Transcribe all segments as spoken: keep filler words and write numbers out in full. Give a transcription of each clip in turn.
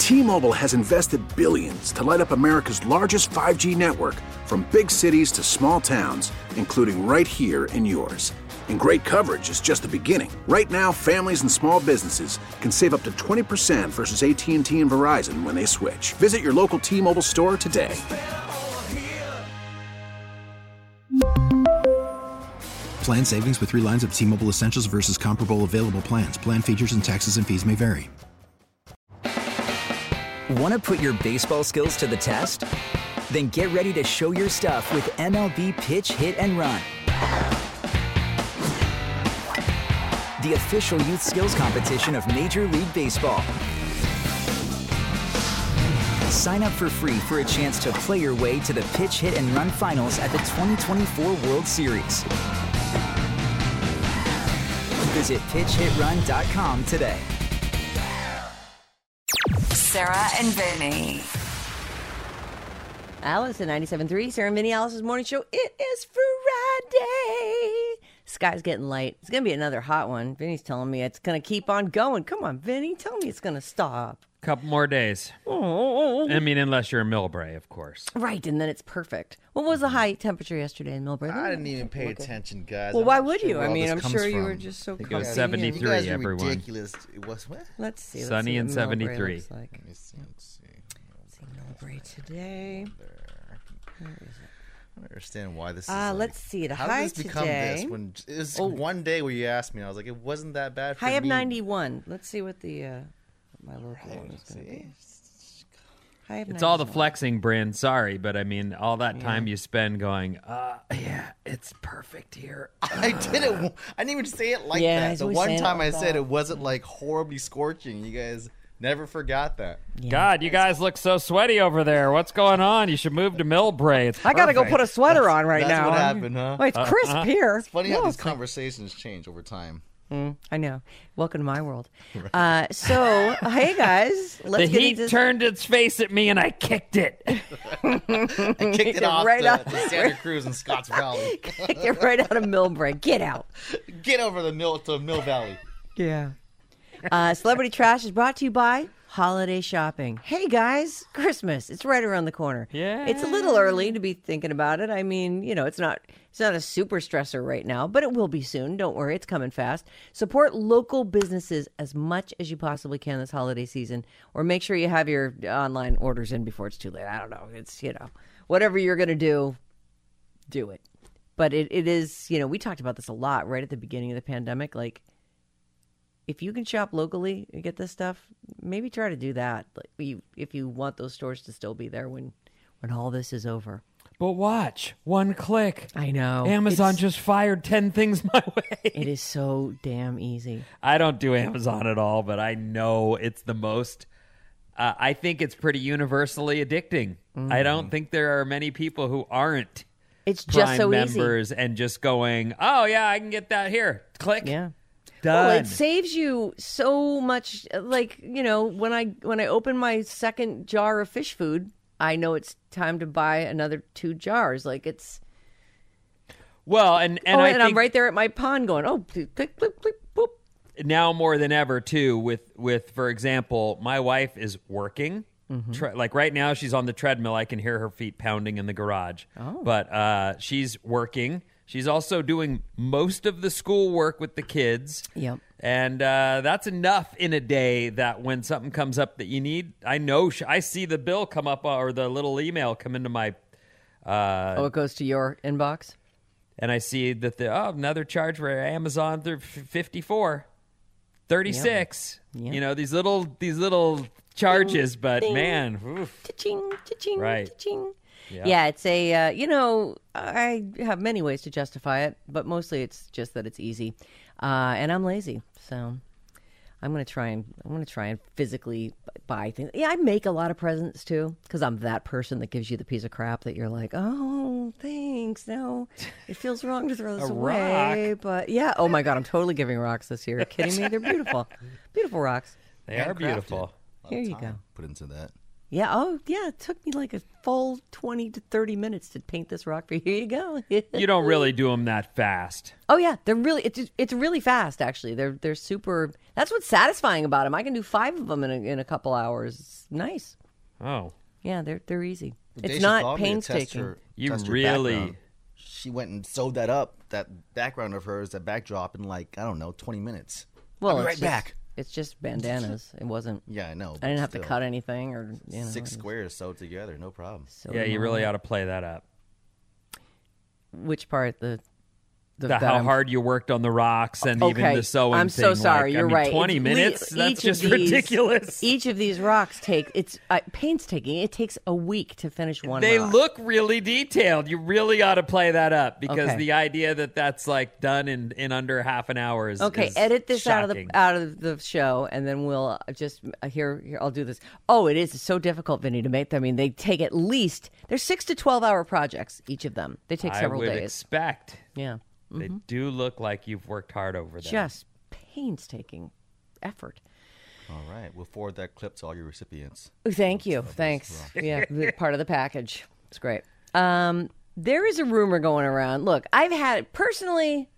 T-Mobile has invested billions to light up America's largest five G network, from big cities to small towns, including right here in yours. And great coverage is just the beginning. Right now, families and small businesses can save up to twenty percent versus A T and T and Verizon when they switch. Visit your local T-Mobile store today. Plan savings with three lines of T-Mobile Essentials versus comparable available plans. Plan features and taxes and fees may vary. Want to put your baseball skills to the test? Then get ready to show your stuff with M L B Pitch, Hit, and Run. The official youth skills competition of Major League Baseball. Sign up for free for a chance to play your way to the Pitch, Hit, and Run finals at the twenty twenty-four World Series. Visit pitch hit run dot com today. Sarah and Vinny. Alice at ninety-seven point three, Sarah and Vinny, Alice's morning show. It is Friday. Sky's getting light. It's going to be another hot one. Vinny's telling me it's going to keep on going. Come on, Vinny. Tell me it's going to stop. Couple more days. Oh. I mean, unless you're in Millbrae, of course. Right, and then it's perfect. What was the high temperature yesterday in Millbrae? I didn't even pay attention, guys. Well, I'm why not would sure you? where I all mean, this I'm comes sure you from. were just so I think it comfy. was seventy-three, You guys are everyone. ridiculous. It was what? Let's see. Let's Sunny see and what Millbrae seventy-three. looks like. Let me see. Let's see. Let's see Millbrae today. Where is it? I don't understand why this is. Uh, like, let's see. The how high did this become today. this? When it was Oh. one day where you asked me, and I was like, it wasn't that bad for High of me. ninety-one. Let's see what the uh, what my local one is going to be. High of It's all the ninety-one. flexing, Bryn. Sorry, but I mean, all that time you spend going, uh, yeah, it's perfect here. I didn't. I didn't even say it like Yeah, that. he's The always one saying it time like I said that. it wasn't like horribly scorching. You guys never forgot that. Yeah. God, you guys look so sweaty over there. What's going on? You should move to Millbrae. It's I got to go Perfect. put a sweater That's- on right that's now. what happened, huh? Oh, it's crisp Uh-huh. here. It's funny how Yeah, these it's like- conversations change over time. Mm, I know. Welcome to my world. Uh, so, hey guys, let's the get heat into this. turned its face at me, and I kicked it. I kicked it off Right the, out- the Santa Cruz in Scotts Valley. Get right out of Millbrae. Get out. Get over the mill to Mill Valley. Yeah. Uh, Celebrity Trash is brought to you by Holiday Shopping. Hey guys, Christmas. It's right around the corner. Yeah. It's a little early to be thinking about it. I mean, you know, it's not it's not a super stressor right now, but it will be soon. Don't worry, it's coming fast. Support local businesses as much as you possibly can this holiday season, or make sure you have your online orders in before it's too late. I don't know. It's, you know, whatever you're going to do, do it. But it, it is, you know, we talked about this a lot right at the beginning of the pandemic. Like, if you can shop locally and get this stuff, maybe try to do that. Like, you, if you want those stores to still be there when, when all this is over. But watch, one click. I know. Amazon It's- just fired ten things my way. It is so damn easy. I don't do Amazon at all, but I know it's the most. Uh, I think it's pretty universally addicting. Mm. I don't think there are many people who aren't It's Prime just so easy. members and just going, oh, yeah, I can get that here. Click. Yeah. Done. Well, it saves you so much. Like, you know, when I when I open my second jar of fish food, I know it's time to buy another two jars. Like, it's well, and, and oh, I and think I'm right there at my pond going, oh, click, click, click, click, boop. now more than ever, too, with, with for example, my wife is working. Mm-hmm. Tre- like right now, she's on the treadmill. I can hear her feet pounding in the garage. Oh. But uh, she's working. She's also doing most of the school work with the kids. Yep. And uh, that's enough in a day that when something comes up that you need, I know, sh- I see the bill come up uh, or the little email come into my, uh, Oh, it goes to your inbox? and I see that the, oh, another charge for Amazon through fifty-four, thirty-six. Yep. You know, these little, these little charges, but ding. man, oof. Cha-ching, cha-ching, Right. cha-ching. Yeah. Yeah, it's a, uh, you know, I have many ways to justify it, but mostly it's just that it's easy. Uh, and I'm lazy, so I'm going to try and, I'm going to try and physically buy things. Yeah, I make a lot of presents too, because I'm that person that gives you the piece of crap that you're like, oh, thanks. No, it feels wrong to throw this A away. rock. But yeah, oh my God, I'm totally giving rocks this year. Are you kidding me? They're beautiful. Beautiful rocks. They are Handcrafted. beautiful. A lot Here of you time go. Put into that. Yeah. Oh, yeah. It took me like a full twenty to thirty minutes to paint this rock for you. Here you go. You don't really do them that fast. Oh yeah, they're really it's it's really fast actually. They're they're super. That's what's satisfying about them. I can do five of them in a, in a couple hours. It's nice. Oh. Yeah, they're they're easy. The day It's she not called me to test painstaking. her- You test her really- background, She went and sewed that up, that background of hers, that backdrop, in like, I don't know, twenty minutes. Well, I'll be it's right just- back. It's just bandanas. It wasn't. Yeah, I know. I didn't have but to still. cut anything or you know. Six I just squares sewed together, no problem. sewed Yeah, them you all really up. ought to play that up. Which part? The the The, that how I'm- hard you worked on the rocks and even Okay, the sewing I'm thing. so sorry. like, You're I mean, right. twenty It's- minutes? each That's of just these- ridiculous. Each of these rocks take it's uh, painstaking. It takes a week to finish one. They rock. look really detailed. You really ought to play that up because Okay. the idea that that's like done in, in under half an hour is Okay, is edit this out of the shocking. out of the show, and then we'll just uh, here. Here, I'll do this. Oh, it is so difficult, Vinny, to make them. I mean, they take at least they're six to twelve hour projects. Each of them, they take several I would days. expect. Yeah, They do look like you've worked hard over them. just painstaking effort. All right. We'll forward that clip to all your recipients. Thank you. Thanks. Yeah, the- part of the package. It's great. Um, there is a rumor going around. Look, I've had personally,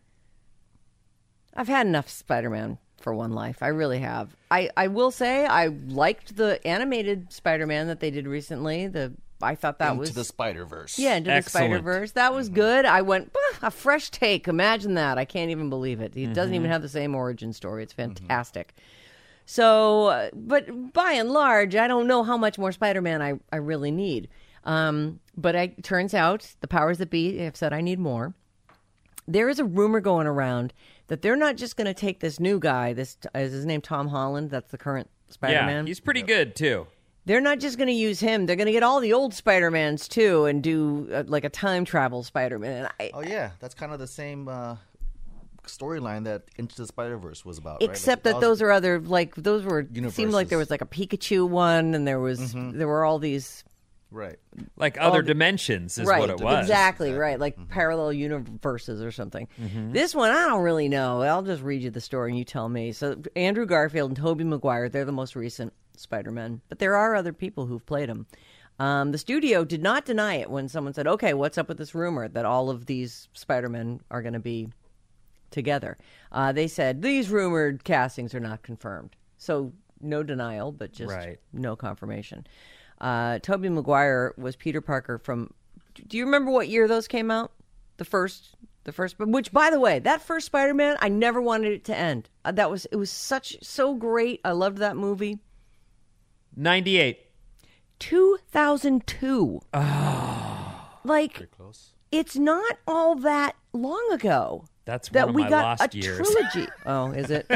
I've had enough Spider-Man for one life. I really have. I, I will say I liked the animated Spider-Man that they did recently. The I thought that Into was the Spider-Verse. yeah, into Excellent. the Spider-Verse. That was good. I went, "Ah, a fresh take. Imagine that. I can't even believe it. It doesn't even have the same origin story. It's fantastic. So, uh, but by and large, I don't know how much more Spider-Man I, I really need. Um, but I, it turns out the powers that be have said I need more. There is a rumor going around that they're not just going to take this new guy. This is his name, Tom Holland. That's the current Spider-Man. Yeah, he's pretty good too. They're not just going to use him. They're going to get all the old Spider-Mans too and do uh, like a time travel Spider-Man. And I, Oh, yeah. That's kind of the same uh, storyline that Into the Spider-Verse was about, except right? that those are other like those were seemed like there was Universes. like a Pikachu one and there was there were all these Right. Like other the- dimensions is right what it was. exactly right like parallel universes or something. This one I don't really know. I'll just read you the story and you tell me. So Andrew Garfield and Tobey Maguire, they're the most recent Spider-Man, but there are other people who've played him. Um, the studio did not deny it when someone said, okay, what's up with this rumor that all of these Spider-Men are going to be together? Uh, they said these rumored castings are not confirmed. So no denial, but just Right. no confirmation. Uh, Tobey Maguire was Peter Parker from. Do you remember what year those came out? The first, the first, which by the way, that first Spider-Man, I never wanted it to end. Uh, that was it was such so great. I loved that movie. ninety-eight. two thousand two. Oh. Like Close. it's not all that long ago. That's that one of we my got lost a years. trilogy. Oh, is it?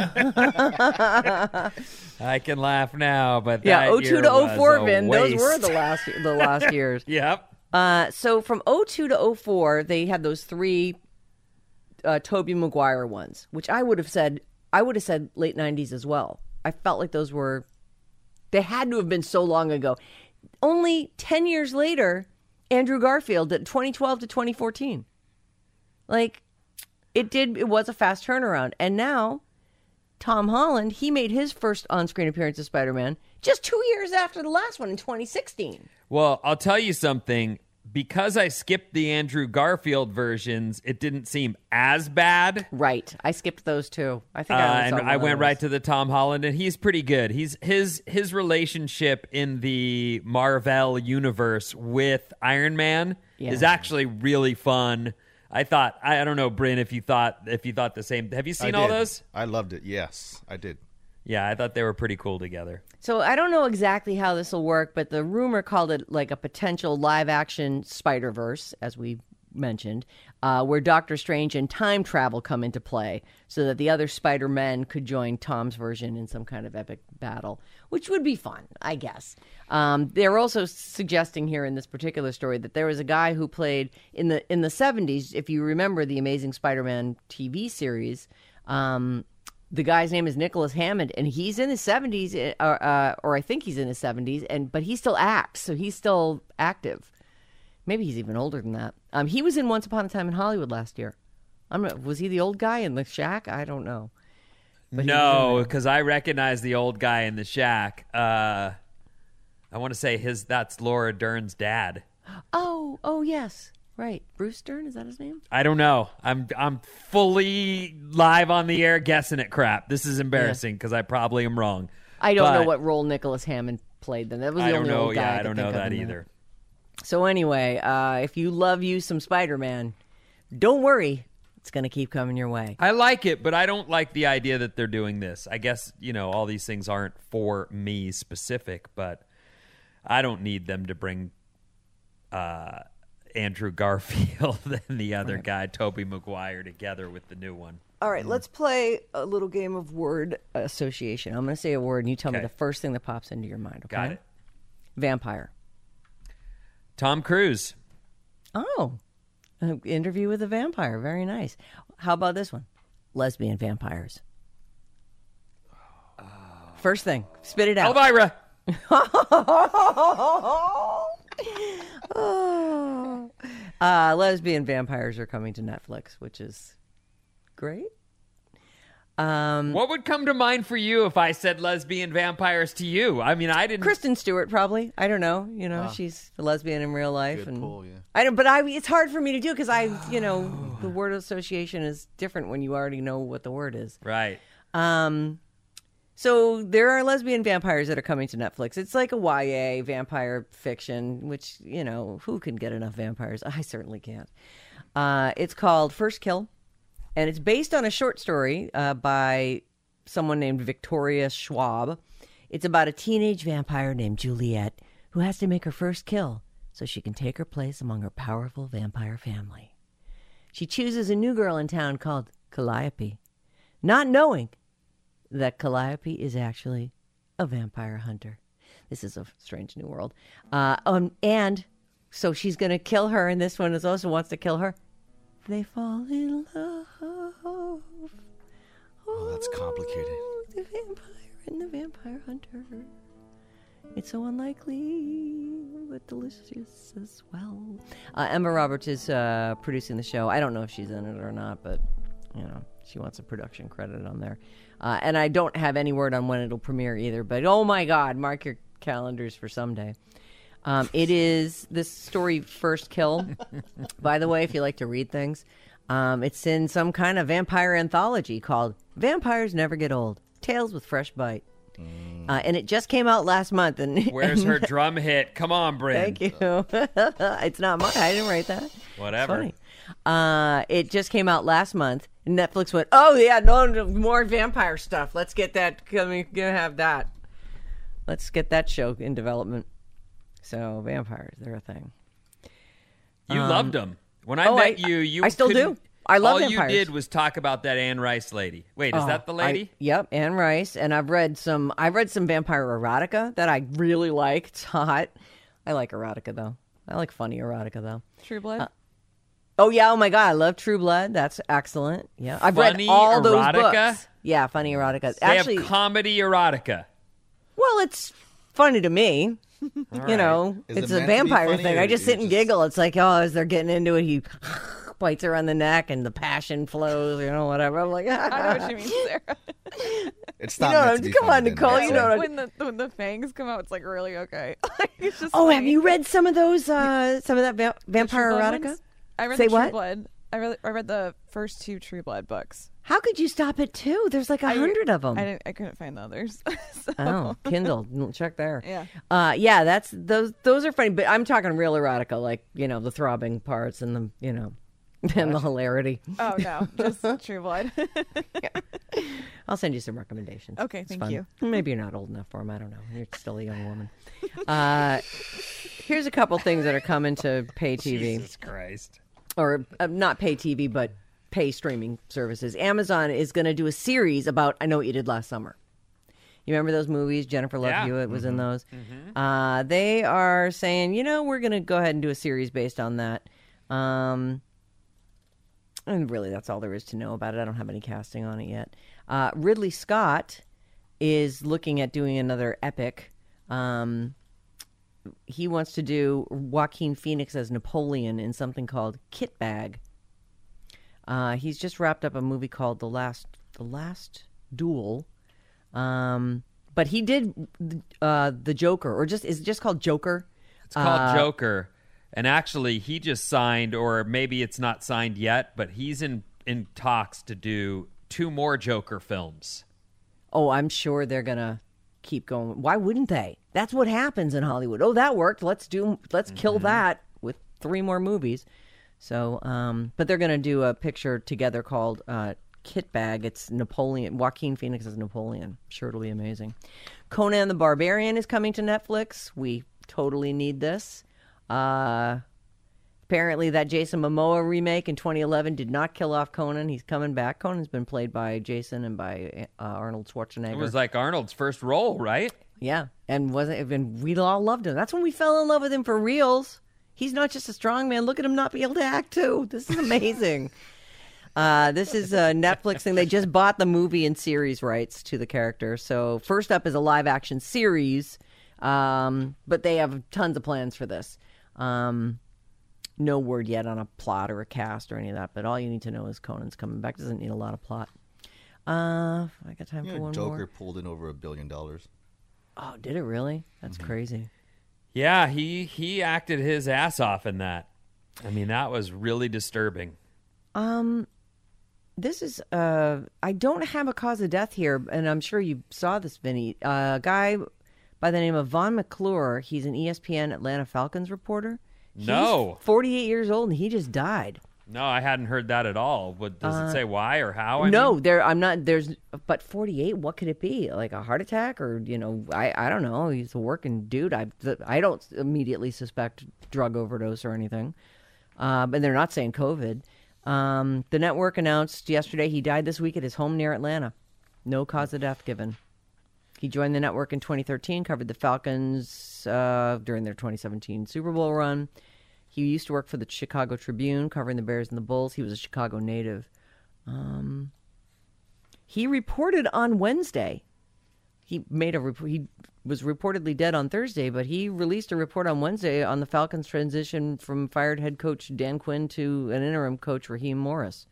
I can laugh now, but Yeah, that oh two year to oh was four, a Vin. Those were waste. the last the last years. Yep. Uh, so from oh two to oh four, they had those three uh, Tobey Maguire ones, which I would have said I would have said late nineties as well. I felt like those were they had to have been so long ago. Only ten years later, Andrew Garfield at twenty twelve to twenty fourteen. Like it did it was a fast turnaround. And now Tom Holland, he made his first on-screen appearance as Spider-Man just two years after the last one in twenty sixteen. Well, I'll tell you something. Because I skipped the Andrew Garfield versions, it didn't seem as bad. Right. I skipped those too. I think Uh, I only and saw I one went of right those. to the Tom Holland, and he's pretty good. He's his his relationship in the Marvel universe with Iron Man Yeah. is actually really fun. I thought I, I don't know, Bryn, if you thought if you thought the same. Have you seen I all did. those? I loved it. Yes, I did. Yeah, I thought they were pretty cool together. So I don't know exactly how this will work, but the rumor called it like a potential live action Spider-Verse, as we mentioned, uh, where Doctor Strange and time travel come into play so that the other Spider-Men could join Tom's version in some kind of epic battle, which would be fun, I guess. Um, they're also suggesting here in this particular story that there was a guy who played in the in the seventies, if you remember the Amazing Spider-Man T V series, um, the guy's name is Nicholas Hammond, and he's in his seventies, uh, uh, or I think he's in his seventies, and but he still acts, so he's still active. Maybe he's even older than that. Um, he was in Once Upon a Time in Hollywood last year. I'm not, was he the old guy in the shack? I don't know. But he was in No, there. because I recognize the old guy in the shack. Uh, I want to say his. That's Laura Dern's dad. Oh, oh yes, right. Bruce Dern, is that his name? I don't know. I'm I'm fully live on the air guessing at crap. This is embarrassing because I probably am wrong. I don't But know what role Nicholas Hammond played then. That was the I don't only know. old guy Yeah, I I could don't know think of that in either. there. So anyway, uh, if you love you some Spider-Man, don't worry. It's going to keep coming your way. I like it, but I don't like the idea that they're doing this. I guess, you know, all these things aren't for me specific, but I don't need them to bring uh, Andrew Garfield and the other Right. guy, Tobey Maguire, together with the new one. All right, let's play a little game of word association. I'm going to say a word, and you tell me Okay. the first thing that pops into your mind, okay? Got it. Vampire. Tom Cruise. Oh, an interview with a vampire. Very nice. How about this one? Lesbian vampires. First thing, spit it out. Elvira. Oh. Uh, lesbian vampires are coming to Netflix, which is great. Um, What would come to mind for you if I said lesbian vampires to you? I mean, I didn't. Kristen Stewart, probably. I don't know. You know, she's a lesbian in real life, Good and pull, yeah. I don't. But I, it's hard for me to do because I, you know, the word association is different when you already know what the word is. Right. Um, so there are lesbian vampires that are coming to Netflix. It's like a Y A vampire fiction, which, you know, who can get enough vampires? I certainly can't. Uh, it's called First Kill, and it's based on a short story uh, by someone named Victoria Schwab. It's about a teenage vampire named Juliet who has to make her first kill so she can take her place among her powerful vampire family. She chooses a new girl in town called Calliope, not knowing that Calliope is actually a vampire hunter. This is a strange new world. Uh, um, and so she's going to kill her, and this one is also wants to kill her. They fall in love. Oh, that's complicated. The vampire and the vampire hunter. It's so unlikely, but delicious as well. Uh, Emma Roberts is uh, producing the show. I don't know if she's in it or not, but, you know, she wants a production credit on there. Uh, and I don't have any word on when it'll premiere either, but oh my God, mark your calendars for someday. Um, it is this story, First Kill. By the way, if you like to read things, um, it's in some kind of vampire anthology called Vampires Never Get Old, Tales with Fresh Bite. Uh, and it just came out last month. And Where's and, her drum hit? Come on, Bryn. Thank you. It's not mine. I didn't write that. Whatever. It's funny. Uh, it just came out last month. And Netflix went, oh, yeah, no, no more vampire stuff. Let's get that. Coming, gonna have that. Let's get that show in development. So vampires, they're a thing. You Um, loved them. When I oh, met I- you, you I still couldn't- do. I love all vampires. you did was talk about that Anne Rice lady. Wait, is Oh, that the lady? I, yep, Anne Rice. And I've read some. I've read some vampire erotica that I really like. It's hot. I like erotica though. I like funny erotica though. True Blood. Uh, oh yeah. Oh my God. I love True Blood. That's excellent. Yeah, I've Funny read all those erotica? books. Yeah, funny erotica. They Actually, have comedy erotica. well, it's funny to me. You right. know, Is it's it a meant to be vampire funny, thing. or I just is sit it and just- giggle. It's like, oh, as they're getting into it, he bites her on the neck and the passion flows, you know, whatever. I'm like, I know what you mean, Sarah. It's You not know, meant to be come funny on, then, Nicole, that's you it. know what I- when the when the fangs come out, it's like really okay. It's just Oh, have funny. you read some of those, uh, some of that va- The vampire True Blood erotica? ones? I read Say the True what? Blood. I read I read the first two True Blood books. How could you stop at two? There's like a I- hundred of them. I didn't. I couldn't find the others. so. Oh, Kindle, check there. Yeah. uh, yeah. That's those. Those are funny, but I'm talking real erotica, like you know the throbbing parts and the you know and the hilarity. Oh no, just True Blood. I'll send you some recommendations. Okay, It's thank fun. you. Maybe you're not old enough for them. I don't know. You're still a young woman. Uh, here's a couple things that are coming to pay T V. Jesus Christ. Or uh, not pay T V, but pay streaming services. Amazon is going to do a series about I Know What You Did Last Summer. You remember those movies? Jennifer Love Yeah. Hewitt was in those. Uh, they are saying, you know, we're going to go ahead and do a series based on that. Um, and really, that's all there is to know about it. I don't have any casting on it yet. Uh, Ridley Scott is looking at doing another epic. Um, he wants to do Joaquin Phoenix as Napoleon in something called Kit Bag. Uh, he's just wrapped up a movie called The Last The Last Duel, um, but he did uh, the Joker, or just is it just called Joker? It's called uh, Joker. And actually, he just signed, or maybe it's not signed yet, but he's in, in talks to do two more Joker films. Oh, I'm sure they're going to keep going. Why wouldn't they? That's what happens in Hollywood. Oh, that worked. Let's do. Let's mm-hmm. kill that with three more movies. So, um, but they're going to do a picture together called uh, Kit Bag. It's Napoleon. Joaquin Phoenix as Napoleon. I'm sure it'll be amazing. Conan the Barbarian is coming to Netflix. We totally need this. Uh, apparently, that Jason Momoa remake in twenty eleven did not kill off Conan. He's coming back. Conan's been played by Jason and by uh, Arnold Schwarzenegger. It was like Arnold's first role, right? Yeah, and wasn't and we all loved him. That's when we fell in love with him for reals. He's not just a strong man. Look at him not be able to act too. This is amazing. uh, this is a Netflix thing. They just bought the movie and series rights to the character. So first up is a live action series, um, but they have tons of plans for this. Um, no word yet on a plot or a cast or any of that, but all you need to know is Conan's coming back. Doesn't need a lot of plot. Uh, I got time you for know, one Joker more. Joker pulled in over a billion dollars. Oh, did it really? That's mm-hmm. crazy. Yeah, he he acted his ass off in that. I mean, that was really disturbing. Um, this is uh, I don't have a cause of death here, and I'm sure you saw this, Vinny. A uh, guy by the name of Vaughn McClure. He's an E S P N Atlanta Falcons reporter. He's no. forty-eight years old, and he just died. No, I hadn't heard that at all. What, does uh, it say why or how? I no, mean? there. I'm not. There's. But forty-eight. What could it be? Like a heart attack, or you know, I. I don't know. He's a working dude. I. I don't immediately suspect drug overdose or anything. Um, and they're not saying COVID. Um, the network announced yesterday he died this week at his home near Atlanta. No cause of death given. He joined the network in twenty thirteen, covered the Falcons uh, during their twenty seventeen Super Bowl run. He used to work for the Chicago Tribune, covering the Bears and the Bulls. He was a Chicago native. Um, he reported on Wednesday. He made a rep- he was reportedly dead on Thursday, but he released a report on Wednesday on the Falcons' transition from fired head coach Dan Quinn to an interim coach Raheem Morris.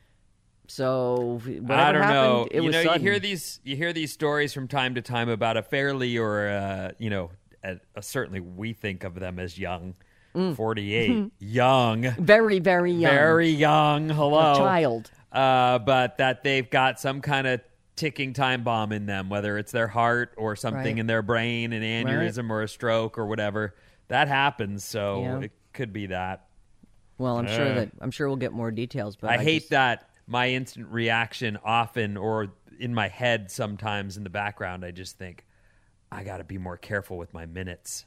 So whatever I don't happened, know. it you was know, sudden. you hear these you hear these stories from time to time about a fairly or uh, you know, a, a, certainly we think of them as young. Mm. forty-eight, young, very, very young, very young. Hello, a child. Uh, but that they've got some kind of ticking time bomb in them, whether it's their heart or something right. in their brain, an aneurysm right. or a stroke or whatever. That happens, so yeah. it could be that. Well, I'm uh, sure that I'm sure we'll get more details. But I, I hate just... that my instant reaction often, or in my head sometimes in the background, I just think I got to be more careful with my minutes.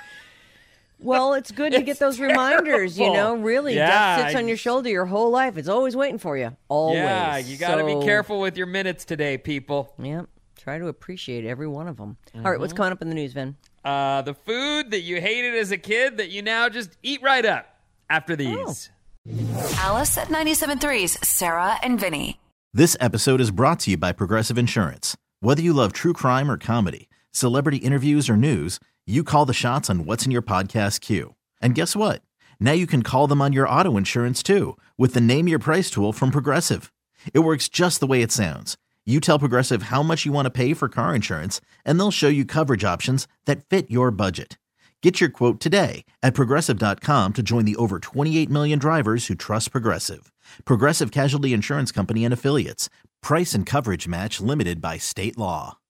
Well, it's good to it's get those terrible. reminders, you know, really. Yeah, Death sits on your shoulder your whole life. It's always waiting for you. Always. Yeah, you got to so, be careful with your minutes today, people. Yeah, try to appreciate every one of them. Mm-hmm. All right, what's coming up in the news, Vin? Uh, the food that you hated as a kid that you now just eat right up after these. Oh. Alice at ninety-seven point three's Sarah and Vinny. This episode is brought to you by Progressive Insurance. Whether you love true crime or comedy, celebrity interviews or news, you call the shots on what's in your podcast queue. And guess what? Now you can call them on your auto insurance too with the Name Your Price tool from Progressive. It works just the way it sounds. You tell Progressive how much you want to pay for car insurance, and they'll show you coverage options that fit your budget. Get your quote today at Progressive dot com to join the over twenty-eight million drivers who trust Progressive. Progressive Casualty Insurance Company and Affiliates. Price and coverage match limited by state law.